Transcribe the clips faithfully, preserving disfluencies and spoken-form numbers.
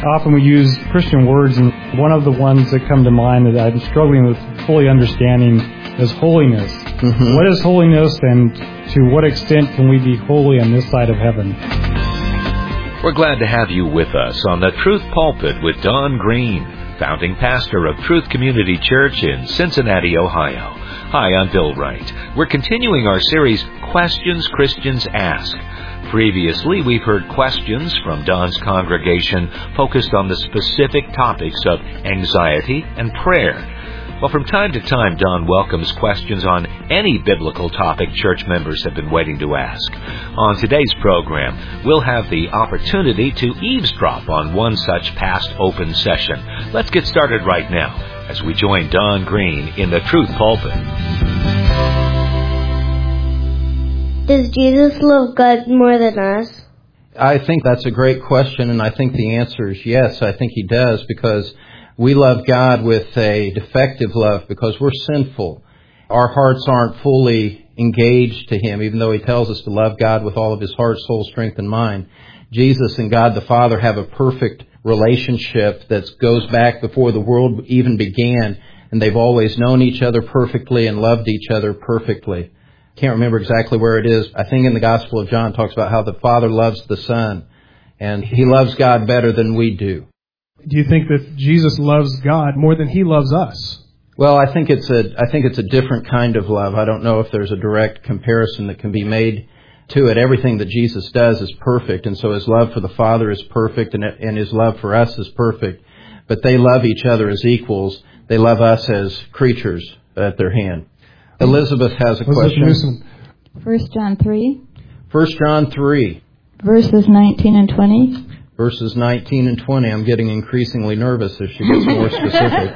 Often we use Christian words, and one of the ones that come to mind that I'm struggling with fully understanding is holiness. Mm-hmm. What is holiness, and to what extent can we be holy on this side of heaven? We're glad to have you with us on the Truth Pulpit with Don Green, founding pastor of Truth Community Church in Cincinnati, Ohio. Hi, I'm Bill Wright. We're continuing our series, Questions Christians Ask. Previously, we've heard questions from Don's congregation focused on the specific topics of anxiety and prayer. Well, from time to time, Don welcomes questions on any biblical topic church members have been waiting to ask. On today's program, we'll have the opportunity to eavesdrop on one such past open session. Let's get started right now as we join Don Green in the Truth Pulpit. Does Jesus love God more than us? I think that's a great question, and I think the answer is yes. I think He does, because we love God with a defective love because we're sinful. Our hearts aren't fully engaged to Him, even though He tells us to love God with all of His heart, soul, strength, and mind. Jesus and God the Father have a perfect relationship that goes back before the world even began, and they've always known each other perfectly and loved each other perfectly. Can't remember exactly where it is. I think in the Gospel of John it talks about how the Father loves the Son, and He loves God better than we do. Do you think that Jesus loves God more than He loves us? Well, I think it's a I think it's a different kind of love. I don't know if there's a direct comparison that can be made to it. Everything that Jesus does is perfect, and so His love for the Father is perfect, and and His love for us is perfect. But they love each other as equals. They love us as creatures at their hand. Elizabeth has a question. First John three. First John three. Verses nineteen and twenty. Verses nineteen and twenty. I'm getting increasingly nervous as she gets more specific.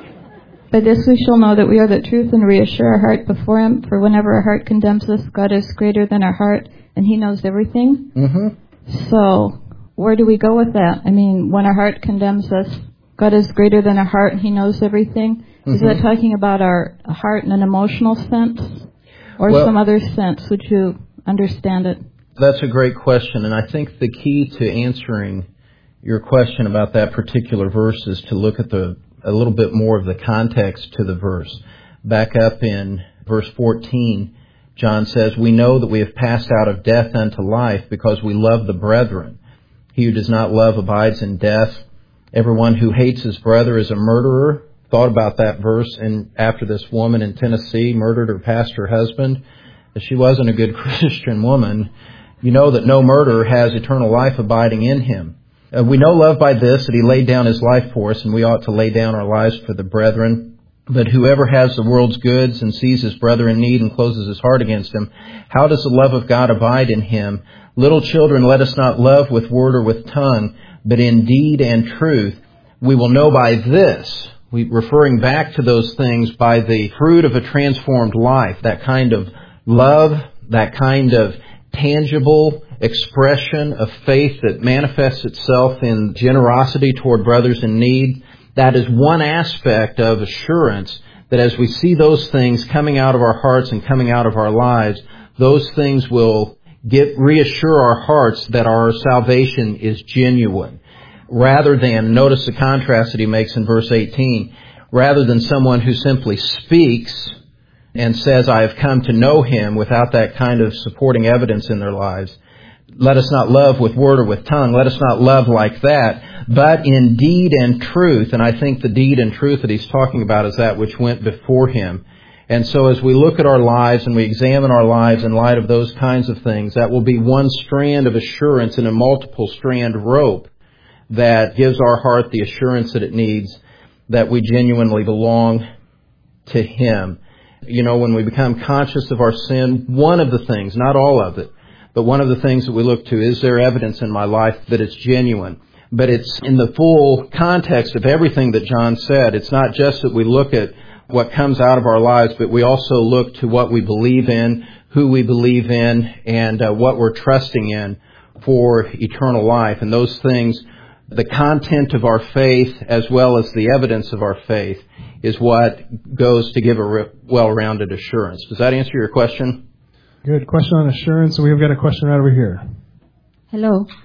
By this we shall know that we are the truth and reassure our heart before Him. For whenever our heart condemns us, God is greater than our heart, and He knows everything. Mm-hmm. So, where do we go with that? I mean, when our heart condemns us, God is greater than our heart, and He knows everything. Mm-hmm. Is that talking about our heart in an emotional sense, or well, some other sense? Would you understand it? That's a great question, and I think the key to answering your question about that particular verse is to look at the a little bit more of the context to the verse. Back up in verse fourteen, John says, "We know that we have passed out of death unto life because we love the brethren. He who does not love abides in death. Everyone who hates his brother is a murderer." Thought about that verse, and after this woman in Tennessee murdered her pastor husband, she wasn't a good Christian woman. You know that no murderer has eternal life abiding in him. Uh, we know love by this, that He laid down His life for us, and we ought to lay down our lives for the brethren. But whoever has the world's goods and sees his brother in need and closes his heart against him, how does the love of God abide in him? Little children, let us not love with word or with tongue, but in deed and truth. We will know by this, we referring back to those things, by the fruit of a transformed life, that kind of love, that kind of tangible expression of faith that manifests itself in generosity toward brothers in need. That is one aspect of assurance, that as we see those things coming out of our hearts and coming out of our lives, those things will get reassure our hearts that our salvation is genuine. Rather than, notice the contrast that he makes in verse eighteen, rather than someone who simply speaks and says, "I have come to know Him," without that kind of supporting evidence in their lives. Let us not love with word or with tongue. Let us not love like that, but in deed and truth. And I think the deed and truth that he's talking about is that which went before Him. And so as we look at our lives and we examine our lives in light of those kinds of things, that will be one strand of assurance in a multiple strand rope that gives our heart the assurance that it needs, that we genuinely belong to Him. You know, when we become conscious of our sin, one of the things, not all of it, but one of the things that we look to, is there evidence in my life that it's genuine? But it's in the full context of everything that John said. It's not just that we look at what comes out of our lives, but we also look to what we believe in, who we believe in, and uh, what we're trusting in for eternal life. And those things, the content of our faith as well as the evidence of our faith, is what goes to give a well-rounded assurance. Does that answer your question? Good. Question on assurance. So we've got a question right over here. Hello.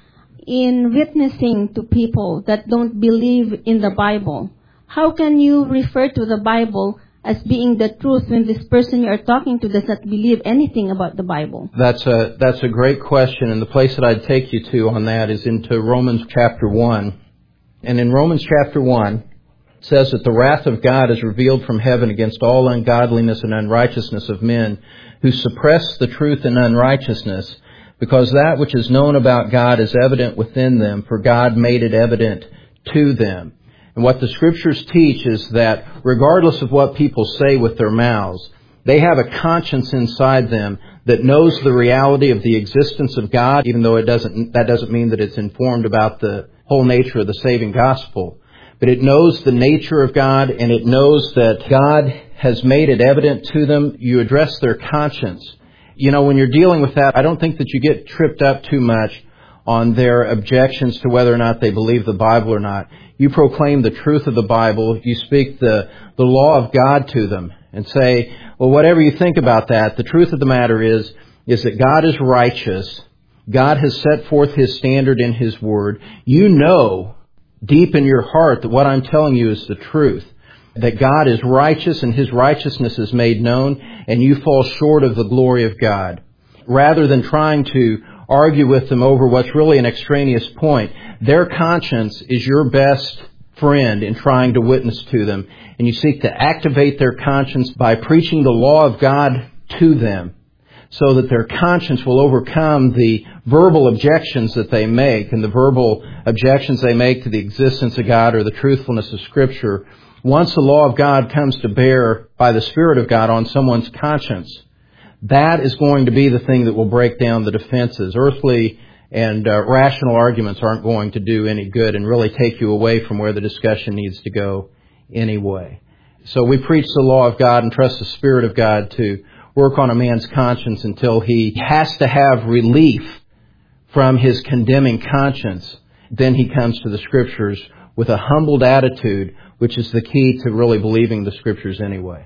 in witnessing to people that don't believe in the Bible, how can you refer to the Bible as being the truth when this person you are talking to does not believe anything about the Bible? That's a that's a great question, and the place that I'd take you to on that is into Romans chapter one. And in Romans chapter one, it says that the wrath of God is revealed from heaven against all ungodliness and unrighteousness of men who suppress the truth in unrighteousness, because that which is known about God is evident within them, for God made it evident to them. And what the Scriptures teach is that regardless of what people say with their mouths, they have a conscience inside them that knows the reality of the existence of God, even though it doesn't, that doesn't mean that it's informed about the whole nature of the saving gospel. But it knows the nature of God, and it knows that God has made it evident to them. You address their conscience. You know, when you're dealing with that, I don't think that you get tripped up too much on their objections to whether or not they believe the Bible or not. You proclaim the truth of the Bible. You speak the, the law of God to them and say, well, whatever you think about that, the truth of the matter is, is that God is righteous. God has set forth His standard in His Word. You know deep in your heart that what I'm telling you is the truth, that God is righteous and His righteousness is made known, and you fall short of the glory of God. Rather than trying to argue with them over what's really an extraneous point, their conscience is your best friend in trying to witness to them, and you seek to activate their conscience by preaching the law of God to them, so that their conscience will overcome the verbal objections that they make, and the verbal objections they make to the existence of God or the truthfulness of Scripture. Once the law of God comes to bear by the Spirit of God on someone's conscience, that is going to be the thing that will break down the defenses. Earthly and uh, rational arguments aren't going to do any good and really take you away from where the discussion needs to go anyway. So we preach the law of God and trust the Spirit of God to work on a man's conscience until he has to have relief from his condemning conscience. Then he comes to the Scriptures with a humbled attitude, which is the key to really believing the Scriptures anyway.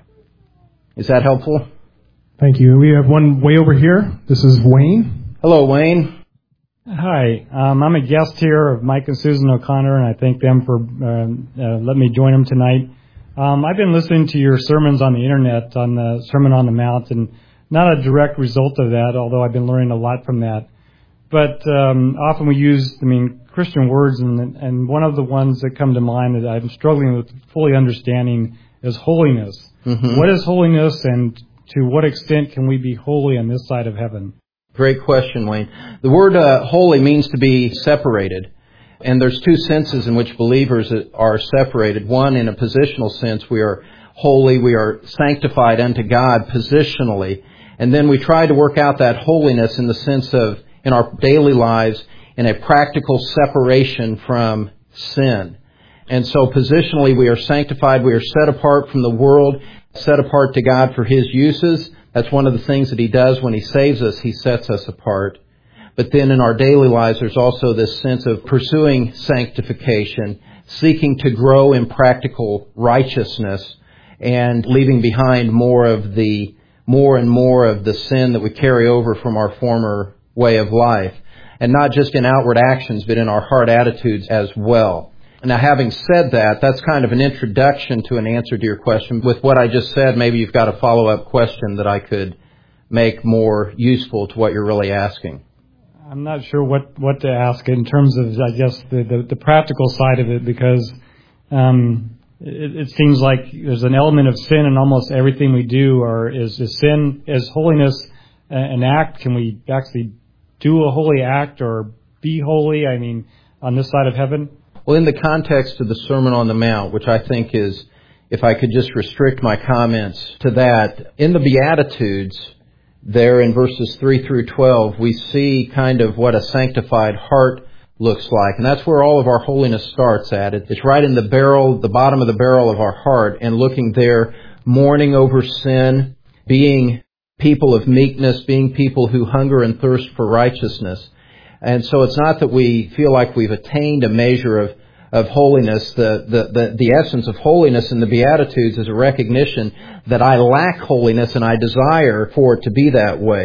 Is that helpful? Thank you. We have one way over here. This is Wayne. Hello, Wayne. Hi. Um, I'm a guest here of Mike and Susan O'Connor, and I thank them for uh, uh, letting me join them tonight. Um, I've been listening to your sermons on the internet, on the Sermon on the Mount, and not a direct result of that, although I've been learning a lot from that. But um, often we use, I mean, Christian words, and, and one of the ones that come to mind that I'm struggling with fully understanding is holiness. Mm-hmm. What is holiness, and to what extent can we be holy on this side of heaven? Great question, Wayne. The word uh, holy means to be separated. And there's two senses in which believers are separated. One, in a positional sense, we are holy, we are sanctified unto God positionally. And then we try to work out that holiness in the sense of, in our daily lives, in a practical separation from sin. And so positionally, we are sanctified, we are set apart from the world, set apart to God for His uses. That's one of the things that He does when He saves us. He sets us apart. But then in our daily lives, there's also this sense of pursuing sanctification, seeking to grow in practical righteousness, and leaving behind more of the, more and more of the sin that we carry over from our former way of life. And not just in outward actions, but in our heart attitudes as well. Now, having said that, that's kind of an introduction to an answer to your question. With what I just said, maybe you've got a follow-up question that I could make more useful to what you're really asking. I'm not sure what, what to ask in terms of, I guess, the, the, the practical side of it, because um, it, it seems like there's an element of sin in almost everything we do. Or is, is sin, is holiness an act? Can we actually do a holy act or be holy, I mean, on this side of heaven? Well, in the context of the Sermon on the Mount, which I think is, if I could just restrict my comments to that, in the Beatitudes, there in verses three through twelve, we see kind of what a sanctified heart looks like. And that's where all of our holiness starts at. It's right in the barrel, the bottom of the barrel of our heart, and looking there, mourning over sin, being people of meekness, being people who hunger and thirst for righteousness. And so it's not that we feel like we've attained a measure of, of holiness. The, the, the, the essence of holiness in the Beatitudes is a recognition that I lack holiness and I desire for it to be that way.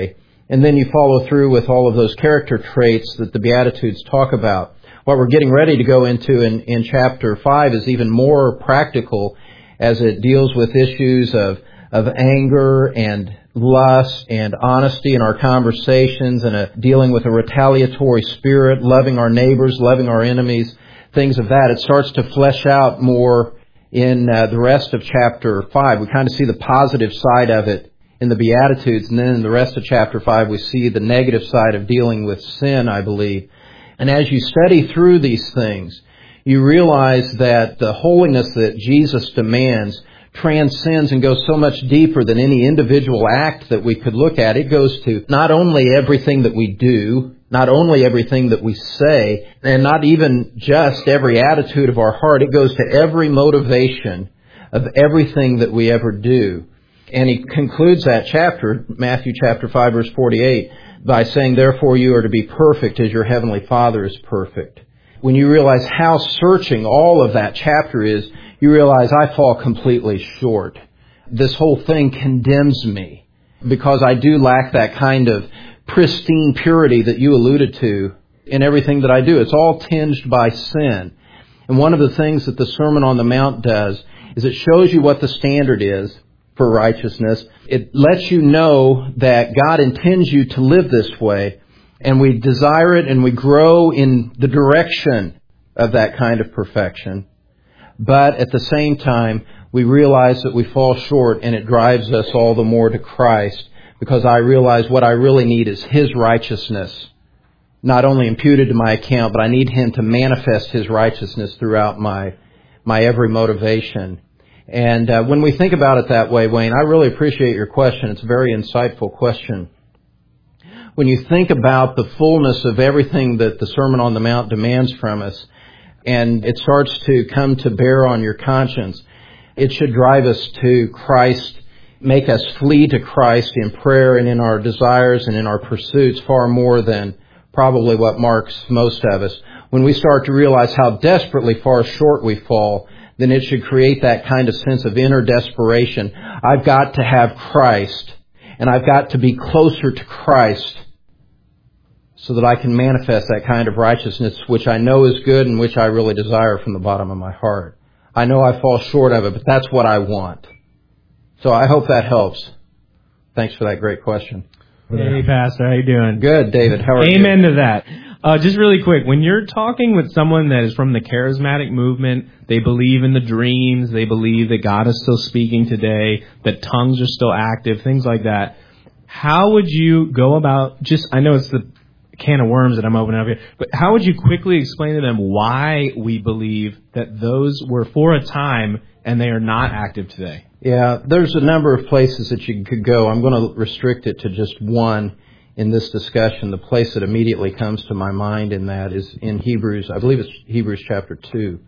And then you follow through with all of those character traits that the Beatitudes talk about. What we're getting ready to go into in, in chapter five is even more practical as it deals with issues of, of anger and lust and honesty in our conversations and a, dealing with a retaliatory spirit, loving our neighbors, loving our enemies, things of that. It starts to flesh out more in uh, the rest of chapter five. We kind of see the positive side of it in the Beatitudes, and then in the rest of chapter five we see the negative side of dealing with sin, I believe. And as you study through these things, you realize that the holiness that Jesus demands transcends and goes so much deeper than any individual act that we could look at. It goes to not only everything that we do, not only everything that we say, and not even just every attitude of our heart. It goes to every motivation of everything that we ever do. And he concludes that chapter, Matthew chapter five, verse forty-eight, by saying, "Therefore you are to be perfect as your heavenly Father is perfect." When you realize how searching all of that chapter is, you realize I fall completely short. This whole thing condemns me because I do lack that kind of pristine purity that you alluded to in everything that I do. It's all tinged by sin. And one of the things that the Sermon on the Mount does is it shows you what the standard is for righteousness. It lets you know that God intends you to live this way, and we desire it and we grow in the direction of that kind of perfection. But at the same time, we realize that we fall short, and it drives us all the more to Christ, because I realize what I really need is His righteousness, not only imputed to my account, but I need Him to manifest His righteousness throughout my my every motivation. And uh, when we think about it that way, Wayne, I really appreciate your question. It's a very insightful question. When you think about the fullness of everything that the Sermon on the Mount demands from us, and it starts to come to bear on your conscience, it should drive us to Christ, make us flee to Christ in prayer and in our desires and in our pursuits far more than probably what marks most of us. When we start to realize how desperately far short we fall, then it should create that kind of sense of inner desperation. I've got to have Christ, and I've got to be closer to Christ so that I can manifest that kind of righteousness which I know is good and which I really desire from the bottom of my heart. I know I fall short of it, but that's what I want. So I hope that helps. Thanks for that great question. Hey, Pastor, how you doing? Good, David. How are Amen you? Amen to that. Uh, just really quick, when you're talking with someone that is from the charismatic movement, they believe in the dreams, they believe that God is still speaking today, that tongues are still active, things like that, how would you go about, just, I know it's the can of worms that I'm opening up here, but how would you quickly explain to them why we believe that those were for a time and they are not active today? Yeah, there's a number of places that you could go. I'm going to restrict it to just one in this discussion. The place that immediately comes to my mind in that is in Hebrews, I believe it's Hebrews chapter two,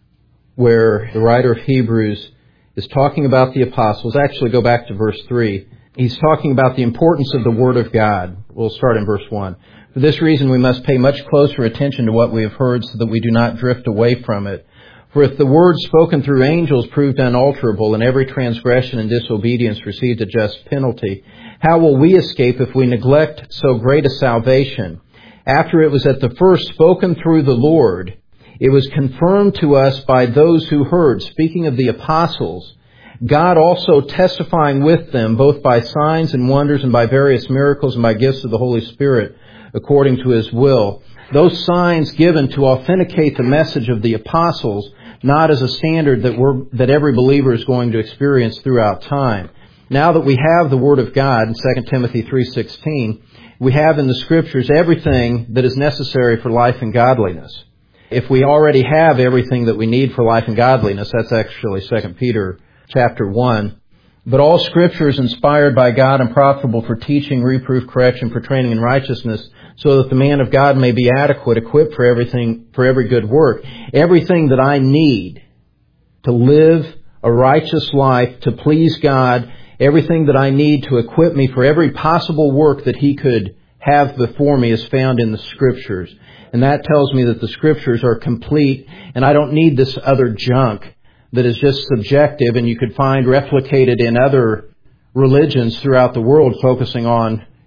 where the writer of Hebrews is talking about the apostles. Actually, go back to verse three. He's talking about the importance of the Word of God. We'll start in verse one. For this reason, we must pay much closer attention to what we have heard so that we do not drift away from it. For if the word spoken through angels proved unalterable, and every transgression and disobedience received a just penalty, how will we escape if we neglect so great a salvation? After it was at the first spoken through the Lord, it was confirmed to us by those who heard, speaking of the apostles, God also testifying with them, both by signs and wonders and by various miracles and by gifts of the Holy Spirit, according to His will. Those signs given to authenticate the message of the apostles, not as a standard that we're, that every believer is going to experience throughout time. Now that we have the Word of God in Second Timothy three sixteen, we have in the Scriptures everything that is necessary for life and godliness. If we already have everything that we need for life and godliness, that's actually Second Peter chapter one. But all Scripture is inspired by God and profitable for teaching, reproof, correction, for training in righteousness, so that the man of God may be adequate, equipped for everything, for every good work. Everything that I need to live a righteous life, to please God, everything that I need to equip me for every possible work that He could have before me is found in the Scriptures. And that tells me that the Scriptures are complete, and I don't need this other junk that is just subjective and you could find replicated in other religions throughout the world focusing on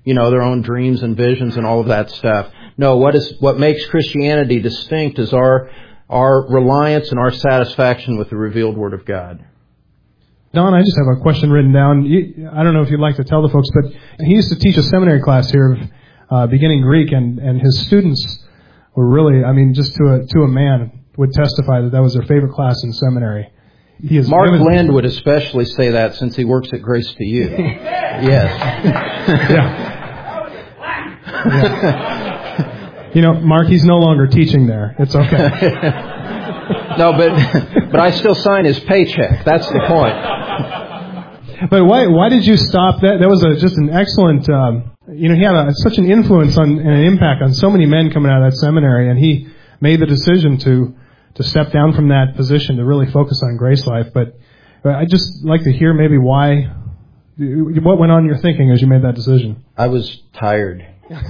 you know, their own dreams and visions and all of that stuff. No, what is what makes Christianity distinct is our our reliance and our satisfaction with the revealed Word of God. Don, I just have a question written down. You, I don't know if you'd like to tell the folks, but he used to teach a seminary class here, uh, beginning Greek, and, and his students were really, I mean, just to a to a man, would testify that that was their favorite class in seminary. He is Mark vivid. Lind would especially say that since he works at Grace to You. Yes. Yeah. yeah. You know, Mark, he's no longer teaching there. It's okay. No, but but I still sign his paycheck. That's the point. But why why did you stop? That that was a, just an excellent. Um, you know, he had a, such an influence on and an impact on so many men coming out of that seminary, and he made the decision to to step down from that position to really focus on Grace Life. But I'd just like to hear maybe why, what went on in your thinking as you made that decision. I was tired.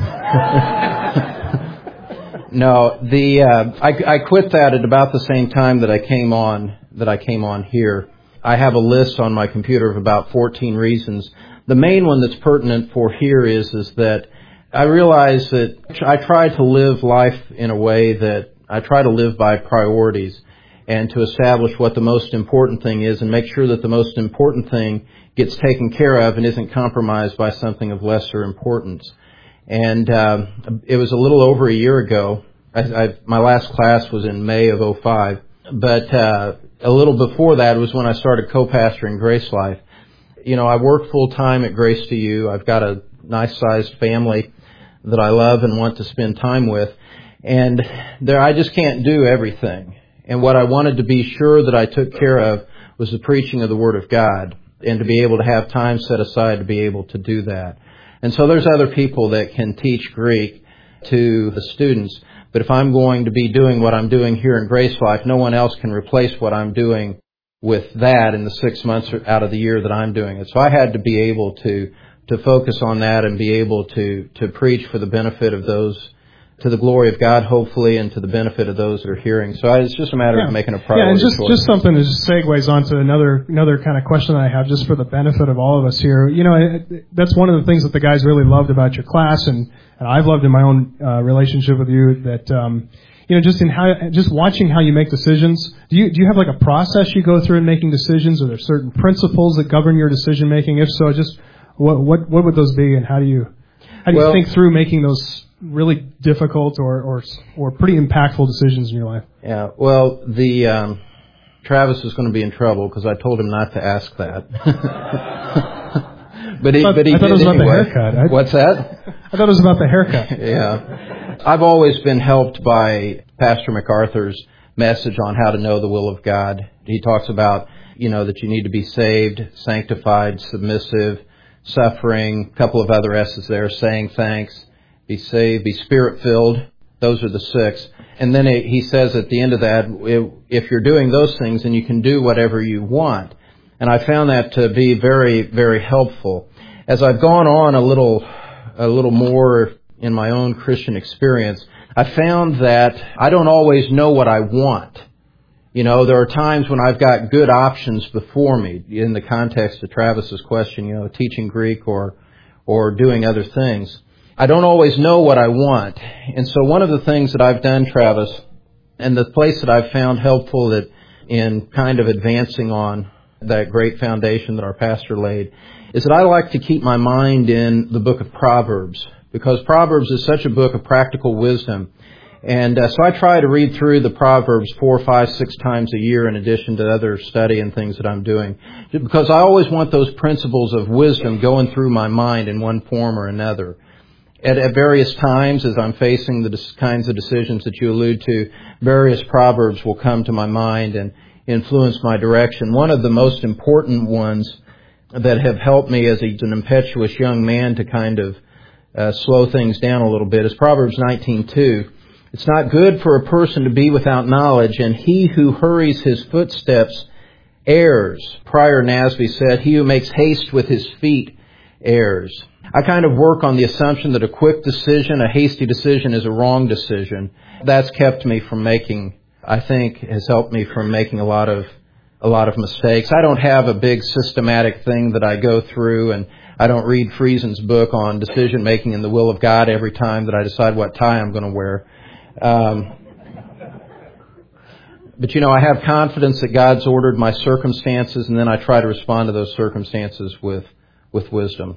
No, the uh, I, I quit that at about the same time that I came on that I came on here. I have a list on my computer of about fourteen reasons. The main one that's pertinent for here is is that I realize that I try to live life in a way that I try to live by priorities and to establish what the most important thing is and make sure that the most important thing gets taken care of and isn't compromised by something of lesser importance. And uh, it was a little over a year ago. I, I, my last class was in May of oh five, but uh, a little before that was when I started co-pastoring Grace Life. You know, I work full time at Grace to You. I've got a nice-sized family that I love and want to spend time with, and there I just can't do everything. And what I wanted to be sure that I took care of was the preaching of the Word of God, and to be able to have time set aside to be able to do that. And so there's other people that can teach Greek to the students. But if I'm going to be doing what I'm doing here in Grace Life, no one else can replace what I'm doing with that in the six months out of the year that I'm doing it. So I had to be able to to focus on that and be able to, to preach for the benefit of those, to the glory of God, hopefully, and to the benefit of those that are hearing. So it's just a matter yeah. of making a priority. Yeah, and just, choice. just something that just segues onto another another kind of question that I have just for the benefit of all of us here. You know, it, that's one of the things that the guys really loved about your class, and, and I've loved in my own uh, relationship with you, that, um, you know, just in how, just watching how you make decisions. Do you, do you have like a process you go through in making decisions? Are there certain principles that govern your decision making? If so, just what, what, what would those be, and how do you, how do you well, think through making those really difficult or, or or pretty impactful decisions in your life? Yeah, well, the um, Travis is going to be in trouble because I told him not to ask that. but he, I thought, but he I thought did it was anyway. about the haircut. I, What's that? I thought it was about the haircut. Yeah. I've always been helped by Pastor MacArthur's message on how to know the will of God. He talks about, you know, that you need to be saved, sanctified, submissive, suffering, a couple of other S's there, saying thanks, be saved, be Spirit-filled. Those are the six. And then it, he says at the end of that, if you're doing those things, then you can do whatever you want. And I found that to be very, very helpful. As I've gone on a little, a little more in my own Christian experience, I found that I don't always know what I want. You know, there are times when I've got good options before me in the context of Travis's question, you know, teaching Greek or, or doing other things. I don't always know what I want. And so one of the things that I've done, Travis, and the place that I've found helpful that in kind of advancing on that great foundation that our pastor laid, is that I like to keep my mind in the book of Proverbs, because Proverbs is such a book of practical wisdom. And uh, so I try to read through the Proverbs four, five, six times a year in addition to other study and things that I'm doing, because I always want those principles of wisdom going through my mind in one form or another. At, at various times, as I'm facing the dis- kinds of decisions that you allude to, various proverbs will come to my mind and influence my direction. One of the most important ones that have helped me as a, an impetuous young man to kind of uh, slow things down a little bit is Proverbs nineteen two. It's not good for a person to be without knowledge, and he who hurries his footsteps errs. Prior Nasby said, he who makes haste with his feet errs. I kind of work on the assumption that a quick decision, a hasty decision, is a wrong decision. That's kept me from making, I think, has helped me from making a lot of a lot of mistakes. I don't have a big systematic thing that I go through, and I don't read Friesen's book on decision making and the will of God every time that I decide what tie I'm going to wear. Um, but, you know, I have confidence that God's ordered my circumstances, and then I try to respond to those circumstances with, with wisdom.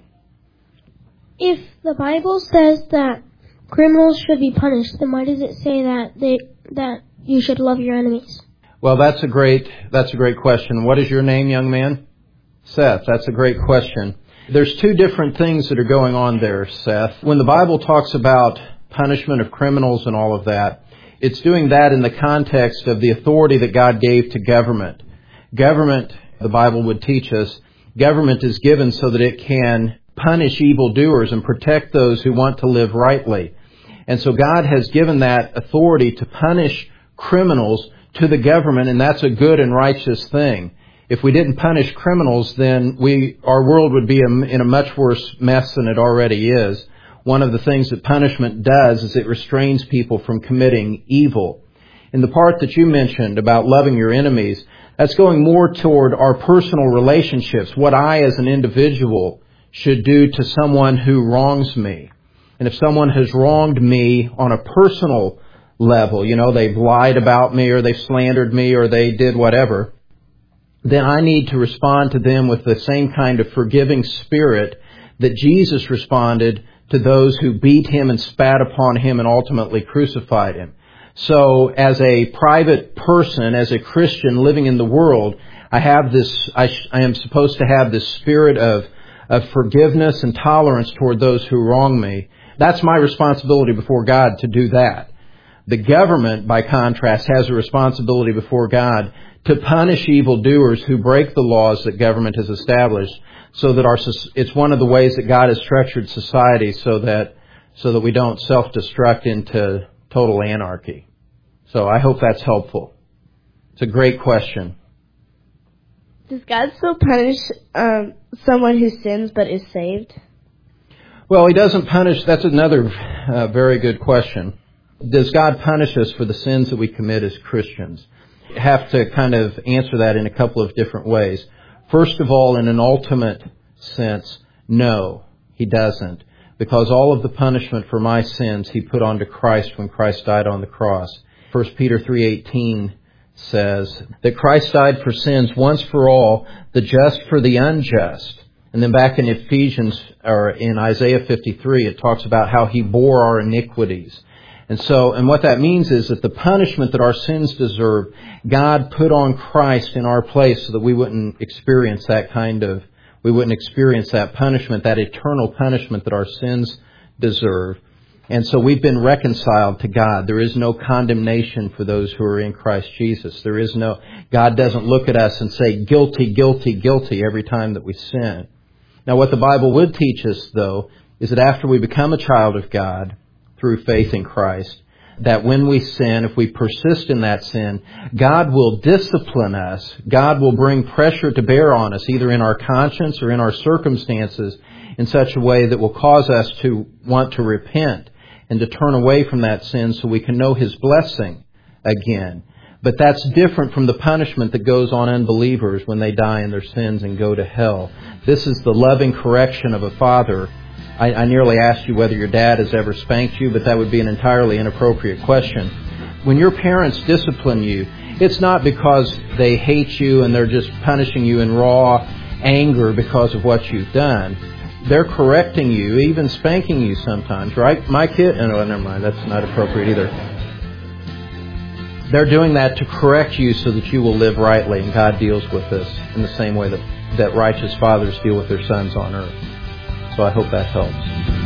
If the Bible says that criminals should be punished, then why does it say that they that you should love your enemies? Well, that's a great that's a great question. What is your name, young man? Seth. That's a great question. There's two different things that are going on there, Seth. When the Bible talks about punishment of criminals and all of that, it's doing that in the context of the authority that God gave to government. Government, the Bible would teach us, government is given so that it can punish evildoers and protect those who want to live rightly. And so God has given that authority to punish criminals to the government, and that's a good and righteous thing. If we didn't punish criminals, then we our world would be in a much worse mess than it already is. One of the things that punishment does is it restrains people from committing evil. In the part that you mentioned about loving your enemies, that's going more toward our personal relationships, what I as an individual should do to someone who wrongs me. And if someone has wronged me on a personal level, you know, they've lied about me or they've slandered me or they did whatever, then I need to respond to them with the same kind of forgiving spirit that Jesus responded to those who beat him and spat upon him and ultimately crucified him. So as a private person, as a Christian living in the world, I have this, I, sh- I am supposed to have this spirit of, of forgiveness and tolerance toward those who wrong me. That's my responsibility before God to do that. The government, by contrast, has a responsibility before God to punish evildoers who break the laws that government has established, so that our it's one of the ways that God has structured society so that so that we don't self-destruct into total anarchy. So I hope that's helpful. It's a great question. Does God still punish um, someone who sins but is saved? Well, He doesn't punish. That's another uh, very good question. Does God punish us for the sins that we commit as Christians? You have to kind of answer that in a couple of different ways. First of all, in an ultimate sense, no, He doesn't. Because all of the punishment for my sins He put onto Christ when Christ died on the cross. First Peter three eighteen says that Christ died for sins once for all, the just for the unjust. And then back in Ephesians, or in Isaiah fifty-three, it talks about how He bore our iniquities. And so, and what that means is that the punishment that our sins deserve, God put on Christ in our place so that we wouldn't experience that kind of, we wouldn't experience that punishment, that eternal punishment that our sins deserve. And so we've been reconciled to God. There is no condemnation for those who are in Christ Jesus. There is no, God doesn't look at us and say, guilty, guilty, guilty every time that we sin. Now what the Bible would teach us, though, is that after we become a child of God, through faith in Christ, that when we sin, if we persist in that sin, God will discipline us. God will bring pressure to bear on us, either in our conscience or in our circumstances, in such a way that will cause us to want to repent and to turn away from that sin so we can know His blessing again. But that's different from the punishment that goes on unbelievers when they die in their sins and go to hell. This is the loving correction of a father. I, I nearly asked you whether your dad has ever spanked you, but that would be an entirely inappropriate question. When your parents discipline you, it's not because they hate you and they're just punishing you in raw anger because of what you've done. They're correcting you, even spanking you sometimes, right? My kid, oh, no, never mind, that's not appropriate either. They're doing that to correct you so that you will live rightly, and God deals with this in the same way that, that righteous fathers deal with their sons on earth. So I hope that helps.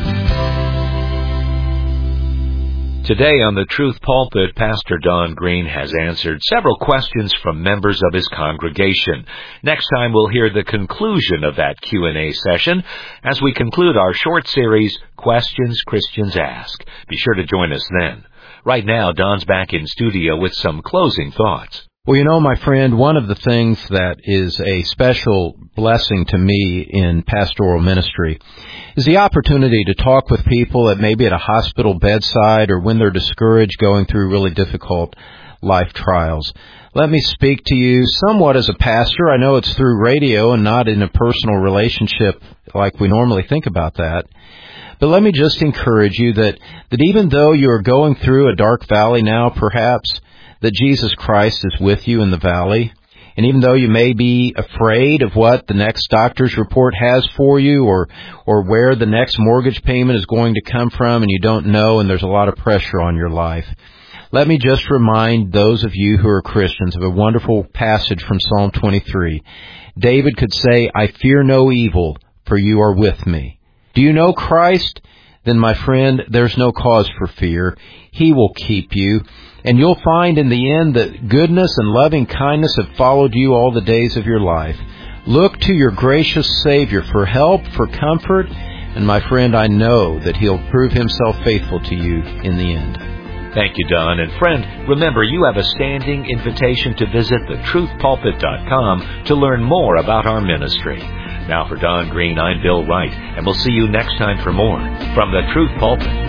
Today on the Truth Pulpit, Pastor Don Green has answered several questions from members of his congregation. Next time we'll hear the conclusion of that Q and A session as we conclude our short series, Questions Christians Ask. Be sure to join us then. Right now, Don's back in studio with some closing thoughts. Well, you know, my friend, one of the things that is a special blessing to me in pastoral ministry is the opportunity to talk with people that maybe at a hospital bedside or when they're discouraged going through really difficult life trials. Let me speak to you somewhat as a pastor. I know it's through radio and not in a personal relationship like we normally think about that. But let me just encourage you that, that even though you are going through a dark valley now, perhaps, that Jesus Christ is with you in the valley. And even though you may be afraid of what the next doctor's report has for you, or or where the next mortgage payment is going to come from, and you don't know, and there's a lot of pressure on your life, let me just remind those of you who are Christians of a wonderful passage from Psalm twenty-three. David could say, I fear no evil, for you are with me. Do you know Christ? Then, my friend, there's no cause for fear. He will keep you. And you'll find in the end that goodness and loving kindness have followed you all the days of your life. Look to your gracious Savior for help, for comfort, and my friend, I know that He'll prove Himself faithful to you in the end. Thank you, Don. And friend, remember, you have a standing invitation to visit the truth pulpit dot com to learn more about our ministry. Now for Don Green, I'm Bill Wright, and we'll see you next time for more from the Truth Pulpit.